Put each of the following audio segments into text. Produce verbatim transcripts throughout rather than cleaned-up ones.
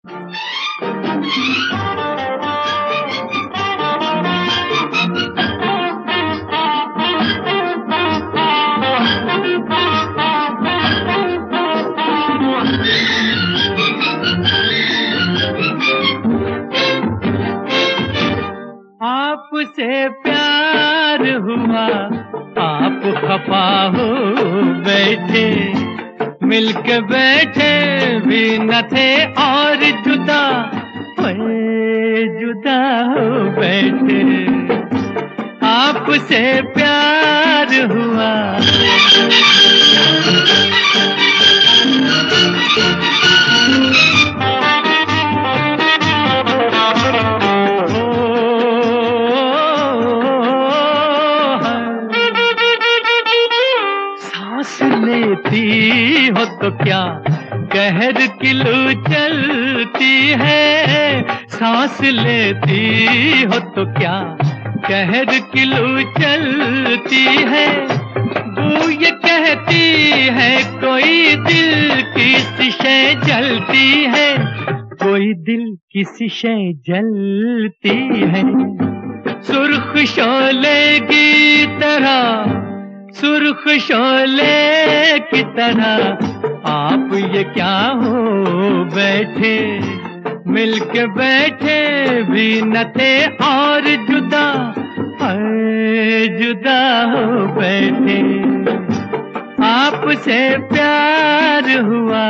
आपसे प्यार हुआ, आप खफा हो बैठे, मिलके बैठे भी न थे और जुदा हुए, जुदा हो बैठे। आपसे प्यार हुआ, लेती हो तो क्या कहर किलो चलती है, सांस लेती हो तो क्या कहर किलो चलती है। वो ये कहती है कोई दिल किसी शय जलती है, कोई दिल किसी शय जलती है। सुर्ख शोले की तरह, सुर्ख शोले की तरह आप ये क्या हो बैठे, मिलके बैठे भी न थे और जुदा है, जुदा हो बैठे। आपसे प्यार हुआ,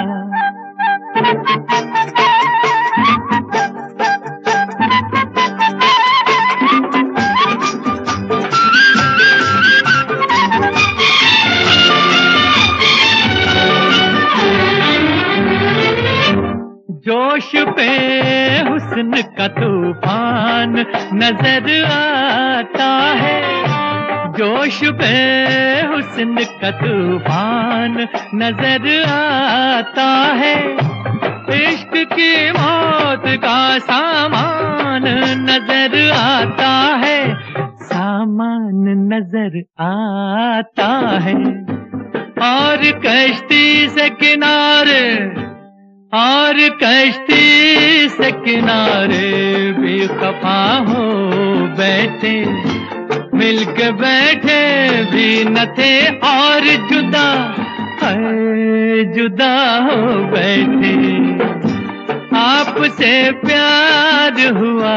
जोश पे हुस्न का तूफान नजर आता है, जोश पे हुस्न का तूफान नजर आता है। इश्क की मौत का सामान नजर आता है, सामान नजर आता है। और कश्ती से किनारे, और कश्ती से किनारे भी खफा हो बैठे, मिलके बैठे भी न थे और जुदा है, जुदा हो बैठे। आपसे प्यार हुआ,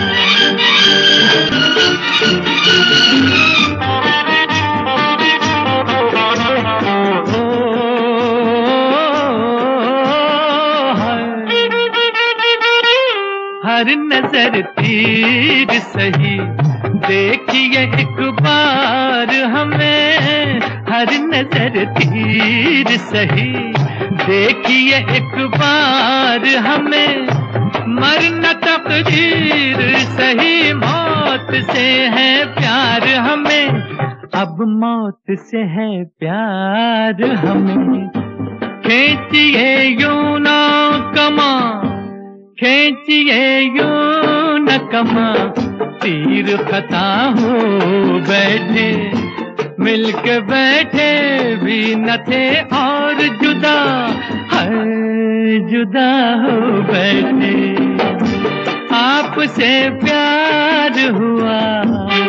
हर नजर तीर सही देखिए एक बार हमें, हर नजर तीर सही देखिए एक बार हमें। मरना तकदीर सही, मौत से है प्यार हमें, अब मौत से है प्यार हमें। खींचिए यूं ना कमा, खींचिए यूं न कमा, तीर खता हो बैठे, मिलके बैठे भी न थे और जुदा है, जुदा हो बैठे। आपसे प्यार हुआ।